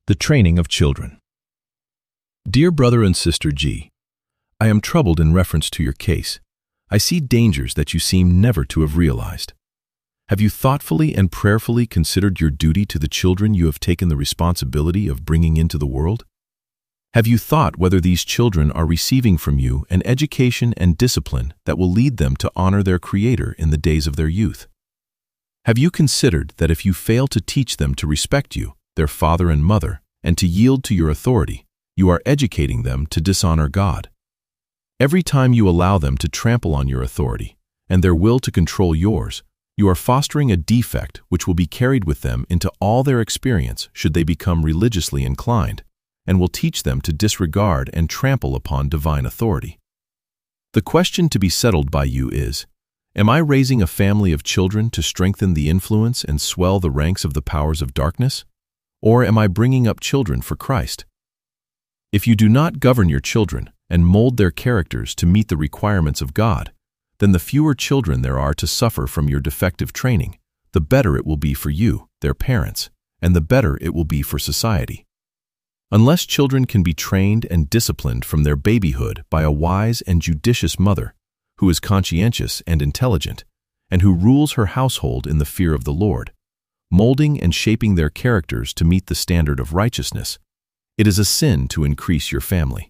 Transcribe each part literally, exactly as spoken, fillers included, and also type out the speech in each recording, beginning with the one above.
The training of children. Dear brother and sister G, I am troubled in reference to your case. I see dangers that you seem never to have realized. Have you thoughtfully and prayerfully considered your duty to the children you have taken the responsibility of bringing into the world? Have you thought whether these children are receiving from you an education and discipline that will lead them to honor their Creator in the days of their youth? Have you considered that if you fail to teach them to respect you, their father and mother, and to yield to your authority, you are educating them to dishonor God? Every time you allow them to trample on your authority and their will to control yours, you are fostering a defect which will be carried with them into all their experience should they become religiously inclined, and will teach them to disregard and trample upon divine authority. The question to be settled by you is, am I raising a family of children to strengthen the influence and swell the ranks of the powers of darkness? Or am I bringing up children for Christ? If you do not govern your children and mold their characters to meet the requirements of God, then the fewer children there are to suffer from your defective training, the better it will be for you, their parents, and the better it will be for society. Unless children can be trained and disciplined from their babyhood by a wise and judicious mother, who is conscientious and intelligent, and who rules her household in the fear of the Lord, molding and shaping their characters to meet the standard of righteousness, it is a sin to increase your family.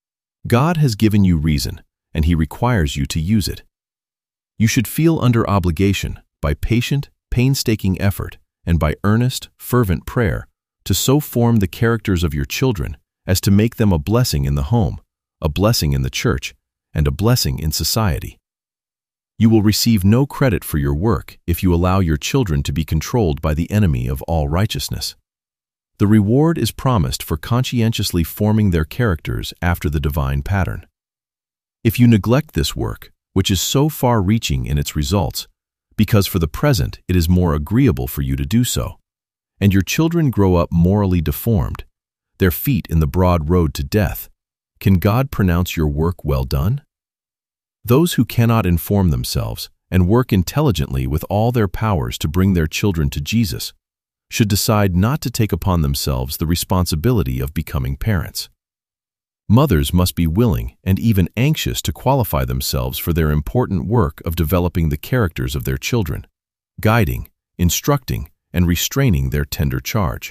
God has given you reason, and He requires you to use it. You should feel under obligation, by patient, painstaking effort, and by earnest, fervent prayer, to so form the characters of your children as to make them a blessing in the home, a blessing in the church, and a blessing in society. You will receive no credit for your work if you allow your children to be controlled by the enemy of all righteousness. The reward is promised for conscientiously forming their characters after the divine pattern. If you neglect this work, which is so far-reaching in its results, because for the present it is more agreeable for you to do so, and your children grow up morally deformed, their feet in the broad road to death, can God pronounce your work well done? Those who cannot inform themselves and work intelligently with all their powers to bring their children to Jesus should decide not to take upon themselves the responsibility of becoming parents. Mothers must be willing and even anxious to qualify themselves for their important work of developing the characters of their children, guiding, instructing, and restraining their tender charge.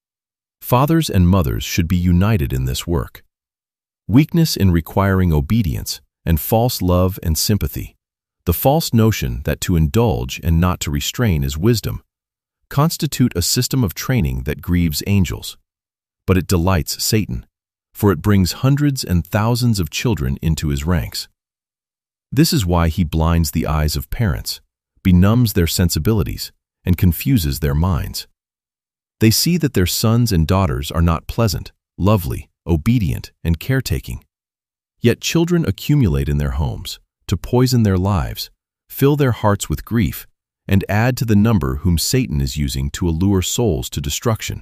Fathers and mothers should be united in this work. Weakness in requiring obedience and false love and sympathy, the false notion that to indulge and not to restrain is wisdom, constitute a system of training that grieves angels, but it delights Satan, for it brings hundreds and thousands of children into his ranks. This is why he blinds the eyes of parents, benumbs their sensibilities, and confuses their minds. They see that their sons and daughters are not pleasant, lovely, obedient, and caretaking. Yet children accumulate in their homes to poison their lives, fill their hearts with grief, and add to the number whom Satan is using to allure souls to destruction.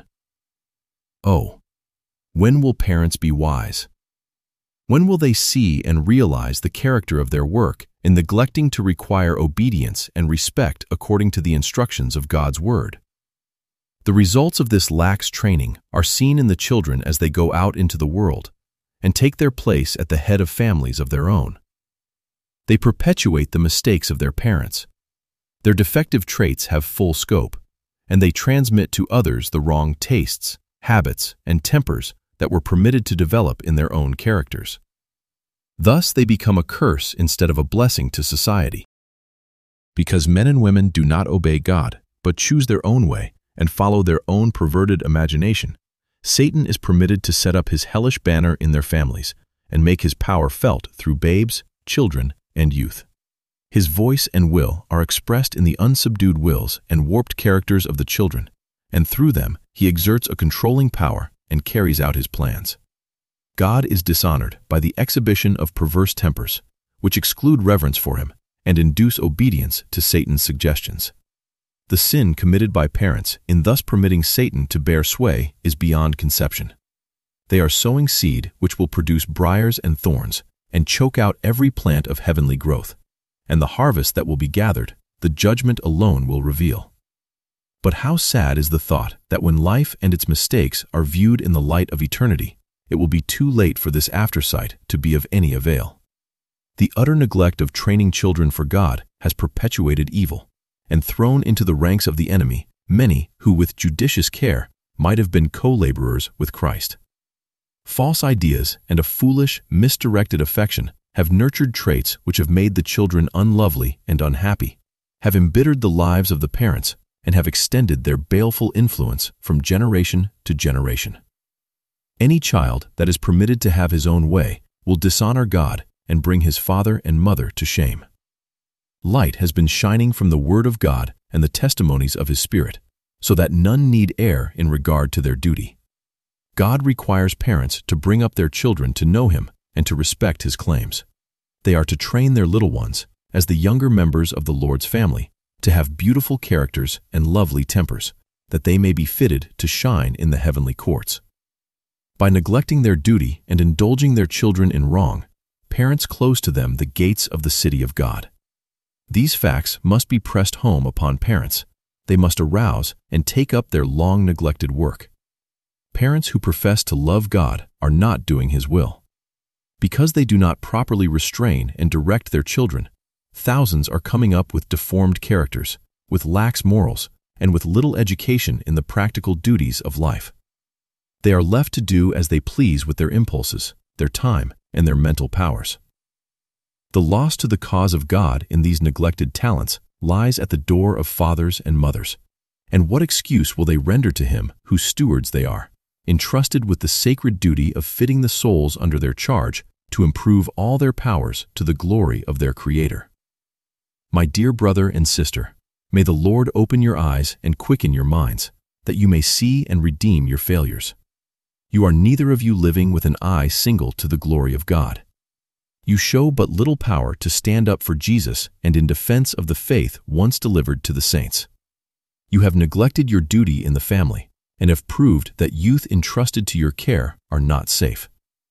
Oh, when will parents be wise? When will they see and realize the character of their work in neglecting to require obedience and respect according to the instructions of God's Word? The results of this lax training are seen in the children as they go out into the world and take their place at the head of families of their own. They perpetuate the mistakes of their parents. Their defective traits have full scope, and they transmit to others the wrong tastes, habits, and tempers that were permitted to develop in their own characters. Thus, they become a curse instead of a blessing to society. Because men and women do not obey God, but choose their own way and follow their own perverted imagination, Satan is permitted to set up his hellish banner in their families and make his power felt through babes, children, and youth. His voice and will are expressed in the unsubdued wills and warped characters of the children, and through them he exerts a controlling power and carries out his plans. God is dishonored by the exhibition of perverse tempers, which exclude reverence for him and induce obedience to Satan's suggestions. The sin committed by parents in thus permitting Satan to bear sway is beyond conception. They are sowing seed which will produce briars and thorns and choke out every plant of heavenly growth, and the harvest that will be gathered, the judgment alone will reveal. But how sad is the thought that when life and its mistakes are viewed in the light of eternity, it will be too late for this aftersight to be of any avail. The utter neglect of training children for God has perpetuated evil and thrown into the ranks of the enemy many who with judicious care might have been co-laborers with Christ. False ideas and a foolish, misdirected affection have nurtured traits which have made the children unlovely and unhappy, have embittered the lives of the parents, and have extended their baleful influence from generation to generation. Any child that is permitted to have his own way will dishonor God and bring his father and mother to shame. Light has been shining from the Word of God and the testimonies of His Spirit, so that none need err in regard to their duty. God requires parents to bring up their children to know Him and to respect His claims. They are to train their little ones, as the younger members of the Lord's family, to have beautiful characters and lovely tempers, that they may be fitted to shine in the heavenly courts. By neglecting their duty and indulging their children in wrong, parents close to them the gates of the city of God. These facts must be pressed home upon parents. They must arouse and take up their long-neglected work. Parents who profess to love God are not doing His will. Because they do not properly restrain and direct their children, thousands are coming up with deformed characters, with lax morals, and with little education in the practical duties of life. They are left to do as they please with their impulses, their time, and their mental powers. The loss to the cause of God in these neglected talents lies at the door of fathers and mothers. And what excuse will they render to Him whose stewards they are, entrusted with the sacred duty of fitting the souls under their charge to improve all their powers to the glory of their Creator? My dear brother and sister, may the Lord open your eyes and quicken your minds, that you may see and redeem your failures. You are neither of you living with an eye single to the glory of God. You show but little power to stand up for Jesus and in defense of the faith once delivered to the saints. You have neglected your duty in the family and have proved that youth entrusted to your care are not safe.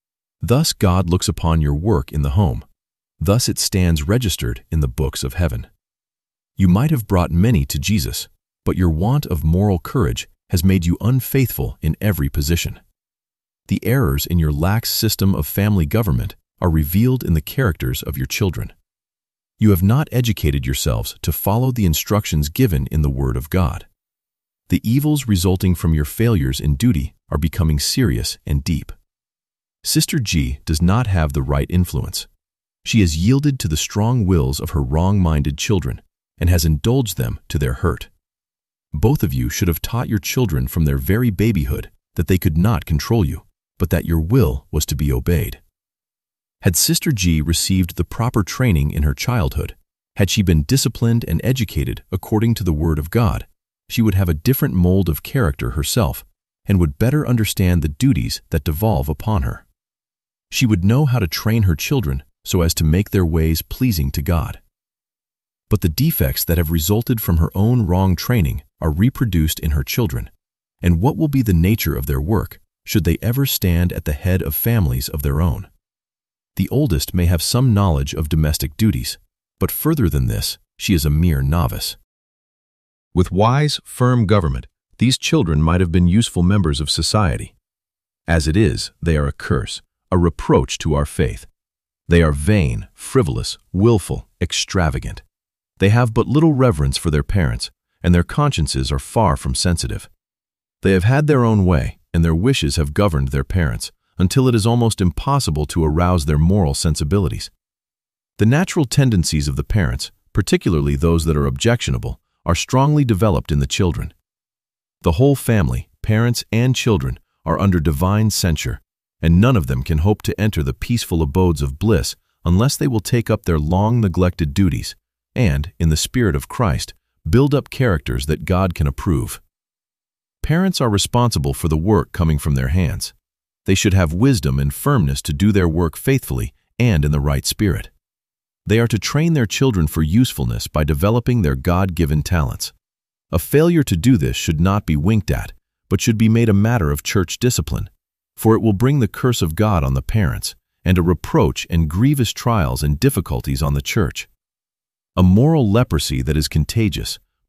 Thus God looks upon your work in the home. Thus it stands registered in the books of heaven. You might have brought many to Jesus, but your want of moral courage has made you unfaithful in every position. The errors in your lax system of family government are revealed in the characters of your children. You have not educated yourselves to follow the instructions given in the Word of God. The evils resulting from your failures in duty are becoming serious and deep. Sister G does not have the right influence. She has yielded to the strong wills of her wrong-minded children and has indulged them to their hurt. Both of you should have taught your children from their very babyhood that they could not control you, but that your will was to be obeyed. Had Sister G received the proper training in her childhood, had she been disciplined and educated according to the Word of God, she would have a different mold of character herself and would better understand the duties that devolve upon her. She would know how to train her children so as to make their ways pleasing to God. But the defects that have resulted from her own wrong training are reproduced in her children, and what will be the nature of their work should they ever stand at the head of families of their own? The oldest may have some knowledge of domestic duties, but further than this, she is a mere novice. With wise, firm government, these children might have been useful members of society. As it is, they are a curse, a reproach to our faith. They are vain, frivolous, willful, extravagant. They have but little reverence for their parents, and their consciences are far from sensitive. They have had their own way, and their wishes have governed their parents, until it is almost impossible to arouse their moral sensibilities. The natural tendencies of the parents, particularly those that are objectionable, are strongly developed in the children. The whole family, parents and children, are under divine censure, and none of them can hope to enter the peaceful abodes of bliss unless they will take up their long-neglected duties and, in the Spirit of Christ, build up characters that God can approve. Parents are responsible for the work coming from their hands. They should have wisdom and firmness to do their work faithfully and in the right spirit. They are to train their children for usefulness by developing their God-given talents. A failure to do this should not be winked at, but should be made a matter of church discipline, for it will bring the curse of God on the parents and a reproach and grievous trials and difficulties on the church. A moral leprosy that is contagious,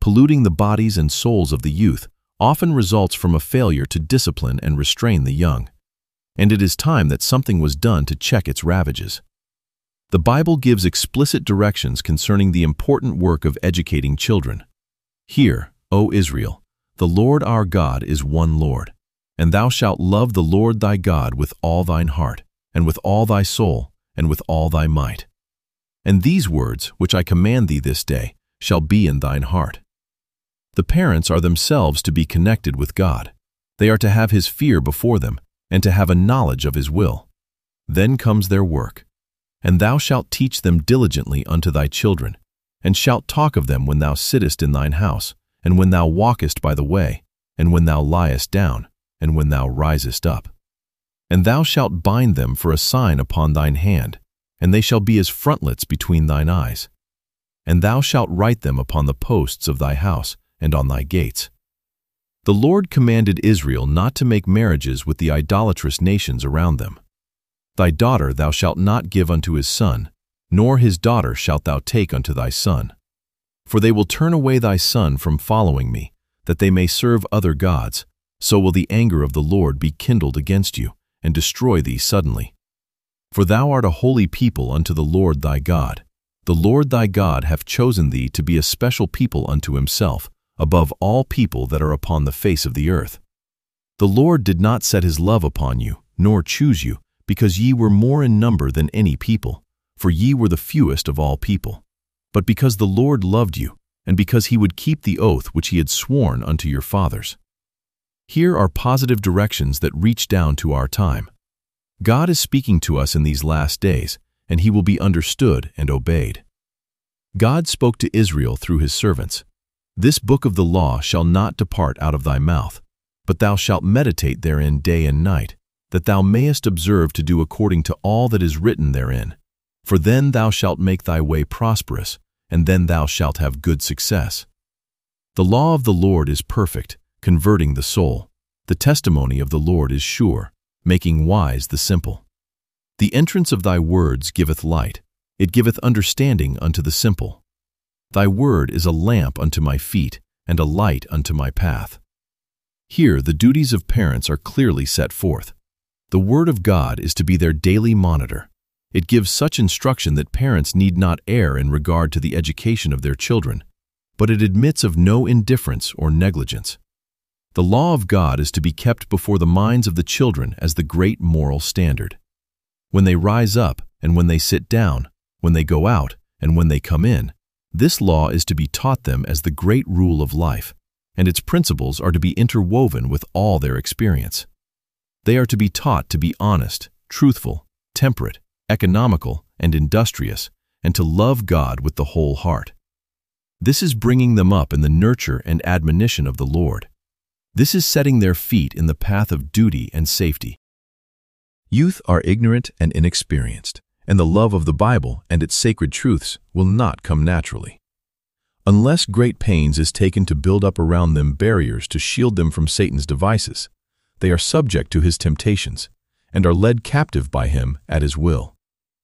polluting the bodies and souls of the youth, often results from a failure to discipline and restrain the young. And it is time that something was done to check its ravages. The Bible gives explicit directions concerning the important work of educating children. Hear, O Israel, the Lord our God is one Lord, and thou shalt love the Lord thy God with all thine heart, and with all thy soul, and with all thy might. And these words, which I command thee this day, shall be in thine heart. The parents are themselves to be connected with God. They are to have his fear before them, and to have a knowledge of his will. Then comes their work. And thou shalt teach them diligently unto thy children, and shalt talk of them when thou sittest in thine house, and when thou walkest by the way, and when thou liest down, and when thou risest up. And thou shalt bind them for a sign upon thine hand, and they shall be as frontlets between thine eyes. And thou shalt write them upon the posts of thy house, and on thy gates. The Lord commanded Israel not to make marriages with the idolatrous nations around them. Thy daughter thou shalt not give unto his son, nor his daughter shalt thou take unto thy son. For they will turn away thy son from following me, that they may serve other gods, so will the anger of the Lord be kindled against you, and destroy thee suddenly. For thou art a holy people unto the Lord thy God. The Lord thy God hath chosen thee to be a special people unto himself, above all people that are upon the face of the earth. The Lord did not set his love upon you, nor choose you, because ye were more in number than any people, for ye were the fewest of all people, but because the Lord loved you, and because he would keep the oath which he had sworn unto your fathers. Here are positive directions that reach down to our time. God is speaking to us in these last days, and he will be understood and obeyed. God spoke to Israel through his servants. This book of the law shall not depart out of thy mouth, but thou shalt meditate therein day and night, that thou mayest observe to do according to all that is written therein. For then thou shalt make thy way prosperous, and then thou shalt have good success. The law of the Lord is perfect, converting the soul. The testimony of the Lord is sure, making wise the simple. The entrance of thy words giveth light, it giveth understanding unto the simple. Thy word is a lamp unto my feet, and a light unto my path. Here the duties of parents are clearly set forth. The Word of God is to be their daily monitor. It gives such instruction that parents need not err in regard to the education of their children, but it admits of no indifference or negligence. The law of God is to be kept before the minds of the children as the great moral standard. When they rise up and when they sit down, when they go out and when they come in, this law is to be taught them as the great rule of life, and its principles are to be interwoven with all their experience. They are to be taught to be honest, truthful, temperate, economical, and industrious, and to love God with the whole heart. This is bringing them up in the nurture and admonition of the Lord. This is setting their feet in the path of duty and safety. Youth are ignorant and inexperienced, and the love of the Bible and its sacred truths will not come naturally. Unless great pains is taken to build up around them barriers to shield them from Satan's devices, they are subject to his temptations and are led captive by him at his will.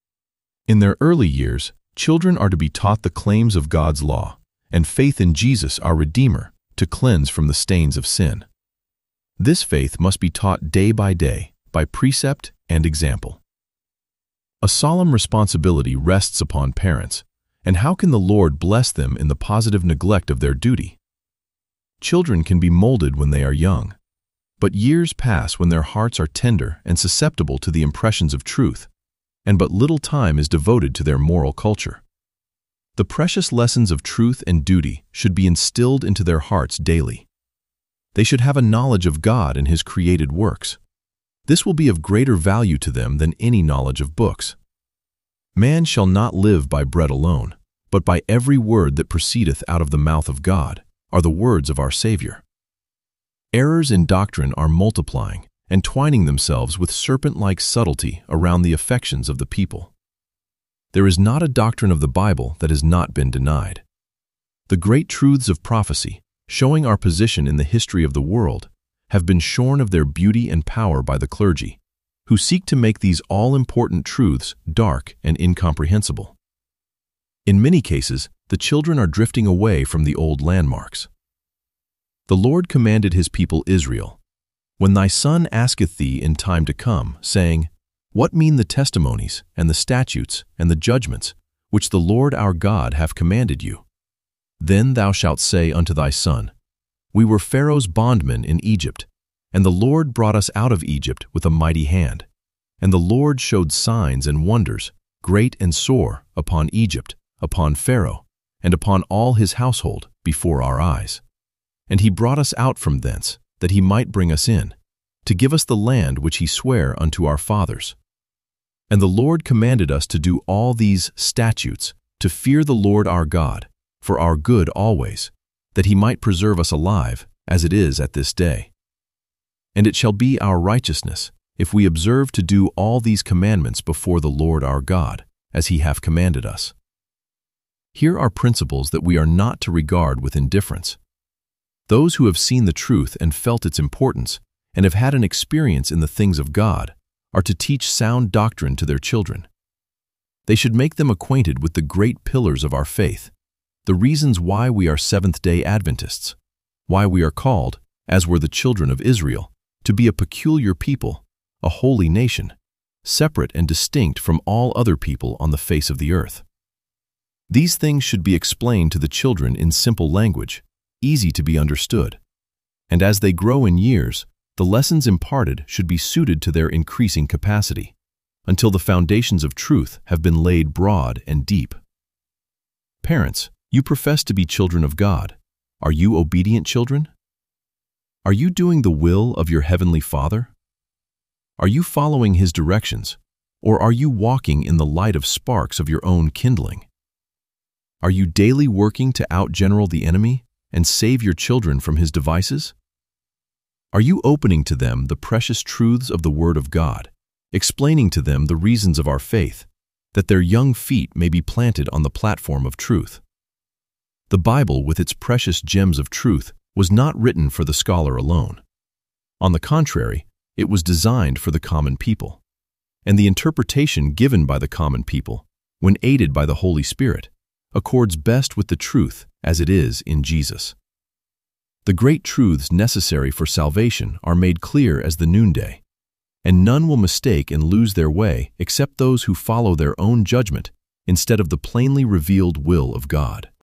In their early years, children are to be taught the claims of God's law and faith in Jesus our Redeemer to cleanse from the stains of sin. This faith must be taught day by day by precept and example. A solemn responsibility rests upon parents, and how can the Lord bless them in the positive neglect of their duty? Children can be molded when they are young, but years pass when their hearts are tender and susceptible to the impressions of truth, and but little time is devoted to their moral culture. The precious lessons of truth and duty should be instilled into their hearts daily. They should have a knowledge of God and his created works. This will be of greater value to them than any knowledge of books. Man shall not live by bread alone, but by every word that proceedeth out of the mouth of God, are the words of our Savior. Errors in doctrine are multiplying and twining themselves with serpent-like subtlety around the affections of the people. There is not a doctrine of the Bible that has not been denied. The great truths of prophecy, showing our position in the history of the world, have been shorn of their beauty and power by the clergy, who seek to make these all-important truths dark and incomprehensible. In many cases, the children are drifting away from the old landmarks. The Lord commanded his people Israel, "When thy son asketh thee in time to come, saying, What mean the testimonies, and the statutes, and the judgments, which the Lord our God hath commanded you? Then thou shalt say unto thy son, We were Pharaoh's bondmen in Egypt, and the Lord brought us out of Egypt with a mighty hand. And the Lord showed signs and wonders, great and sore, upon Egypt, upon Pharaoh, and upon all his household, before our eyes. And he brought us out from thence, that he might bring us in, to give us the land which he sware unto our fathers. And the Lord commanded us to do all these statutes, to fear the Lord our God, for our good always, that he might preserve us alive, as it is at this day. And it shall be our righteousness, if we observe to do all these commandments before the Lord our God, as he hath commanded us." Here are principles that we are not to regard with indifference. Those who have seen the truth and felt its importance, and have had an experience in the things of God, are to teach sound doctrine to their children. They should make them acquainted with the great pillars of our faith, the reasons why we are Seventh-day Adventists, why we are called, as were the children of Israel, to be a peculiar people, a holy nation, separate and distinct from all other people on the face of the earth. These things should be explained to the children in simple language, easy to be understood. And as they grow in years, the lessons imparted should be suited to their increasing capacity, until the foundations of truth have been laid broad and deep. Parents, you profess to be children of God. Are you obedient children? Are you doing the will of your Heavenly Father? Are you following his directions, or are you walking in the light of sparks of your own kindling? Are you daily working to outgeneral the enemy and save your children from his devices? Are you opening to them the precious truths of the Word of God, explaining to them the reasons of our faith, that their young feet may be planted on the platform of truth? The Bible, with its precious gems of truth, was not written for the scholar alone. On the contrary, it was designed for the common people. And the interpretation given by the common people, when aided by the Holy Spirit, accords best with the truth as it is in Jesus. The great truths necessary for salvation are made clear as the noonday, and none will mistake and lose their way except those who follow their own judgment instead of the plainly revealed will of God.